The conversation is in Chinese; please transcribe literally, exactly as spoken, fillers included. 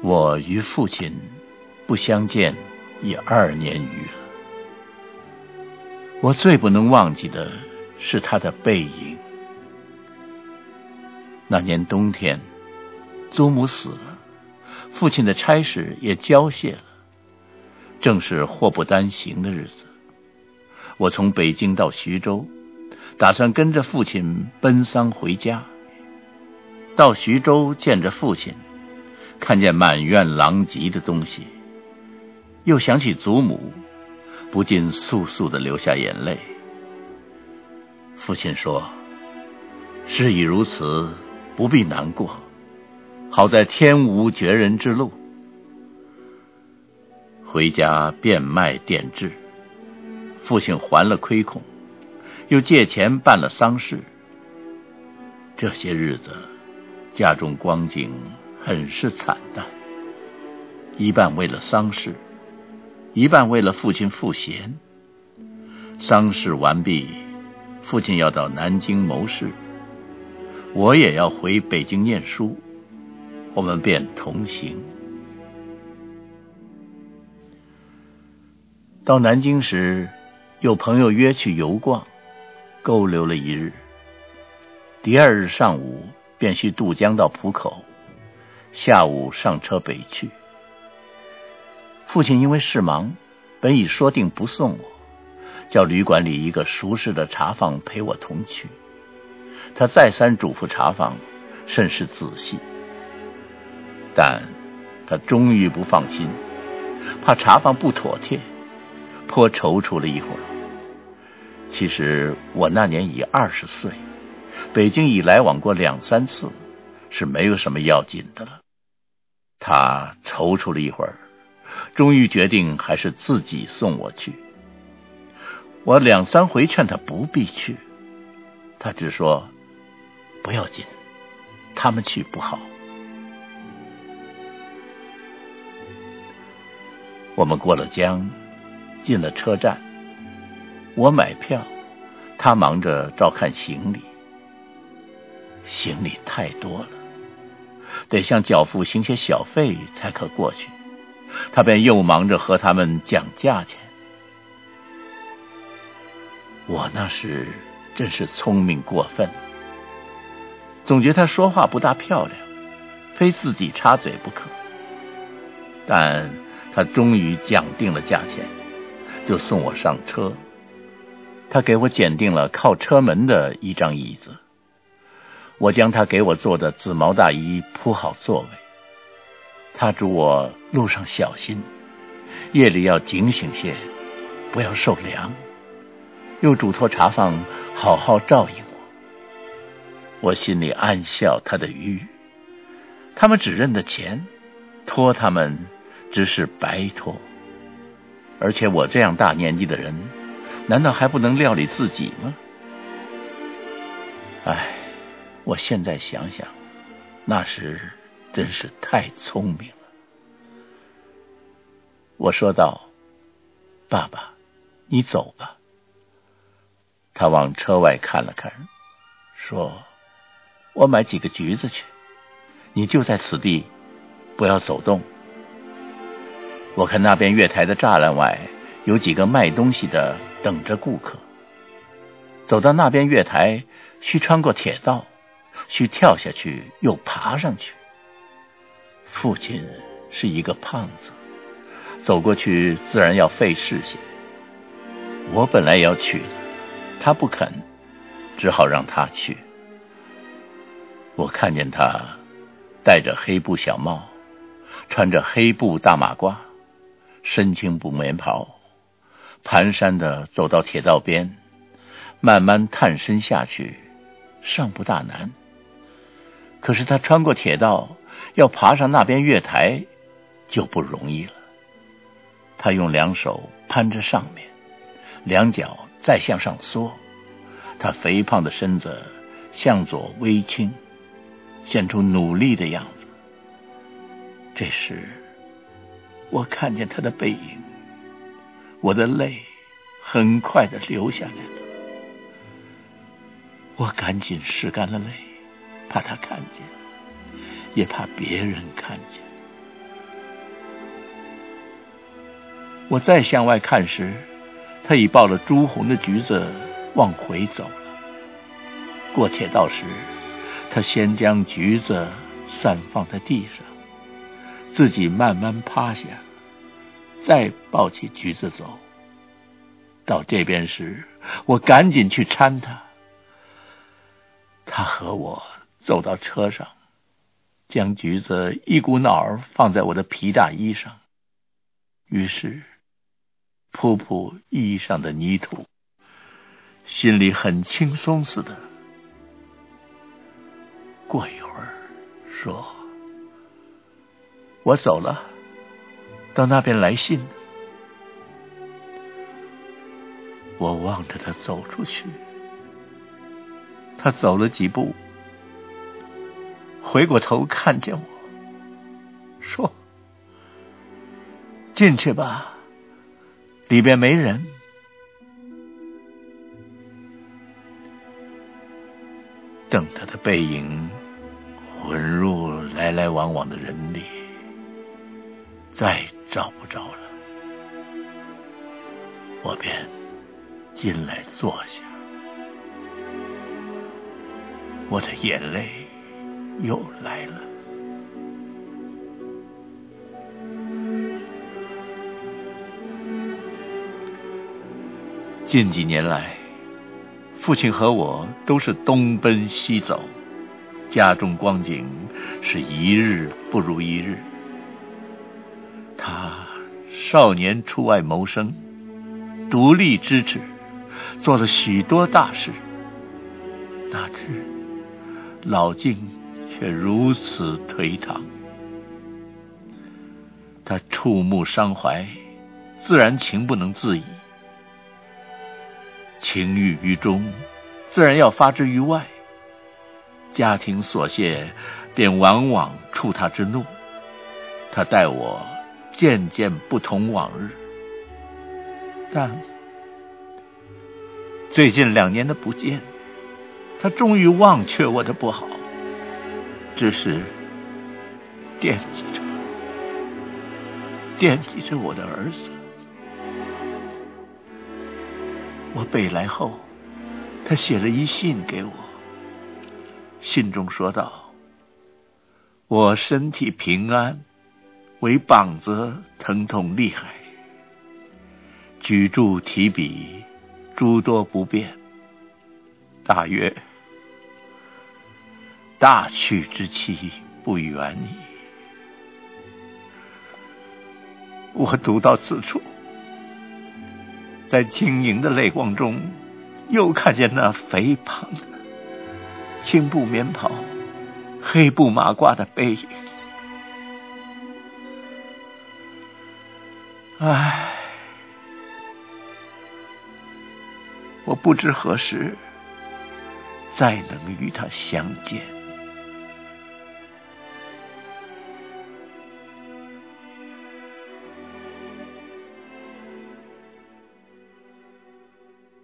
我与父亲不相见已二年余了。我最不能忘记的是他的背影。那年冬天，祖母死了，父亲的差事也交卸了，正是祸不单行的日子。我从北京到徐州，打算跟着父亲奔丧回家。到徐州见着父亲，看见满院狼藉的东西，又想起祖母，不禁簌簌地流下眼泪。父亲说，事已如此，不必难过，好在天无绝人之路。回家变卖店制，父亲还了亏空，又借钱办了丧事。这些日子家中光景很是惨淡，一半为了丧事，一半为了父亲赋闲。丧事完毕，父亲要到南京谋事，我也要回北京念书，我们便同行。到南京时，有朋友约去游逛，勾留了一日。第二日上午便须渡江到浦口，下午上车北去。父亲因为事忙，本已说定不送我，叫旅馆里一个熟识的茶房陪我同去。他再三嘱咐茶房，甚是仔细，但他终于不放心，怕茶房不妥帖，颇踌躇了一会儿。其实我那年已二十岁，北京已来往过两三次，是没有什么要紧的了。他踌躇了一会儿，终于决定还是自己送我去。我两三回劝他不必去，他只说不要紧，他们去不好。我们过了江，进了车站，我买票，他忙着照看行李。行李太多了，得向脚夫行些小费才可过去，他便又忙着和他们讲价钱。我那时真是聪明过分，总觉他说话不大漂亮，非自己插嘴不可。但他终于讲定了价钱，就送我上车。他给我拣定了靠车门的一张椅子，我将他给我做的紫毛大衣铺好座位。他嘱我路上小心，夜里要警醒些，不要受凉，又嘱托茶房好好照应我。我心里暗笑他的愚，他们只认得钱，托他们只是白托。而且我这样大年纪的人，难道还不能料理自己吗？唉，我现在想想，那时真是太聪明了。我说道，爸爸，你走吧。他往车外看了看，说，我买几个橘子去，你就在此地，不要走动。我看那边月台的栅栏外有几个卖东西的等着顾客，走到那边月台需穿过铁道，需跳下去又爬上去。父亲是一个胖子，走过去自然要费事些。我本来要去的，他不肯，只好让他去。我看见他戴着黑布小帽，穿着黑布大马褂，深青布棉袍，蹒跚地走到铁道边，慢慢探身下去，尚不大难。可是他穿过铁道，要爬上那边月台，就不容易了。他用两手攀着上面，两脚再向上缩，他肥胖的身子向左微倾，显出努力的样子。这时我看见他的背影，我的泪很快地流下来了。我赶紧拭干了泪，怕他看见，也怕别人看见。 我再向外看时，他已抱了朱红的橘子往回走了。过铁道时，他先将橘子散放在地上，自己慢慢趴下，再抱起橘子走。到这边时，我赶紧去搀他。他和我走到车上，将橘子一股脑儿放在我的皮大衣上，于是扑扑衣上的泥土，心里很轻松似的。过一会儿说，我走了，到那边来信。我望着他走出去，他走了几步，回过头看见我，说，进去吧，里边没人。等他的背影混入来来往往的人里，再找不着了，我便进来坐下，我的眼泪又来了。近几年来，父亲和我都是东奔西走，家中光景是一日不如一日。他少年出外谋生，独立支持，做了许多大事，哪知老境却如此颓唐。他触目伤怀，自然情不能自已，情郁于中，自然要发之于外，家庭琐屑便往往触他之怒。他待我渐渐不同往日，但最近两年的不见，他终于忘却我的不好，只是惦记着惦记着我的儿子。我北来后，他写了一信给我，信中说道，我身体平安，唯膀子疼痛厉害，举箸提笔诸多不便，大约大去之期不远矣。我读到此处，在晶莹的泪光中，又看见那肥胖的青布棉袍、黑布马褂的背影。唉，我不知何时再能与他相见。